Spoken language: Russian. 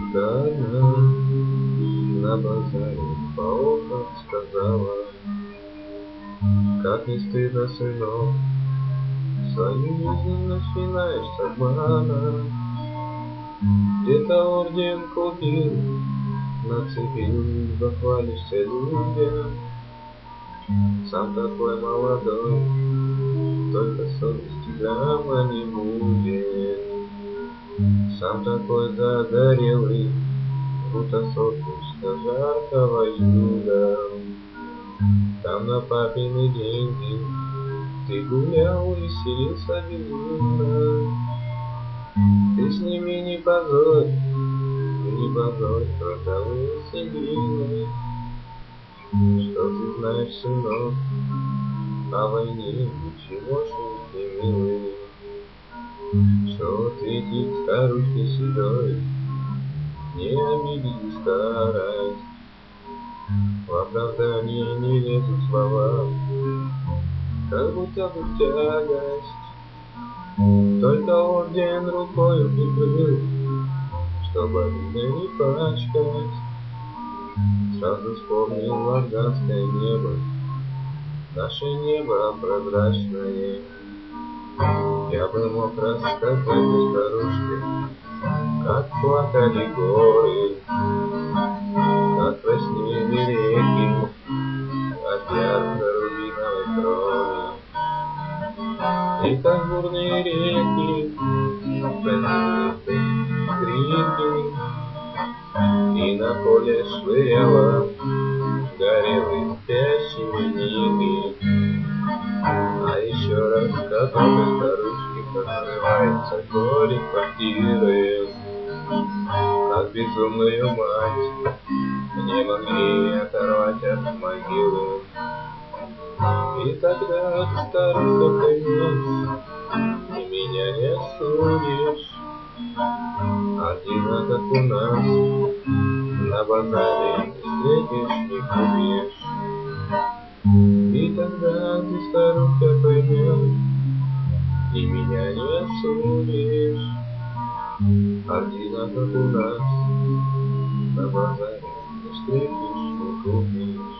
Бабушка одна на базаре по окнам сказала: как не стыдно, сынок, свою жизнь начинаешь с обмана. Где-то орден купил, нацепил, похвалишься людям. Сам такой молодой, только совести грамма не будет. Сам такой загорелый, будто солнышко жаркого июля. Там на папины деньги ты гулял и веселился безумно. Ты с ними не позорь трудовые седины. Что ты знаешь, сынок, о войне ничего не милый. Что ответить старухе седой, не обиди старость. В оправдание не лезут слова, как будто бы тягость. Только орден рукою прикрыл, чтобы обидно не пачкать. Сразу вспомнил афганское небо, наше небо прозрачное. Я бы мог рассказать старушке, как плакали горы, как во сне реки от ярко-рубиновой крови. И как бурные реки пронесли крики, и на поле швыряла горелые спящие нити. А еще рассказал старушке, как взрывается горе квартиры, как безумную мать не могли оторвать от могилы. И тогда ты, старуха, поймешь, ты меня не осудишь. Один, как у нас, на базаре встретишь, не купишь. И тогда ты, старуха, поймешь, ты меня не осудишь. Один, как у нас, на базаре встретишь, не купишь.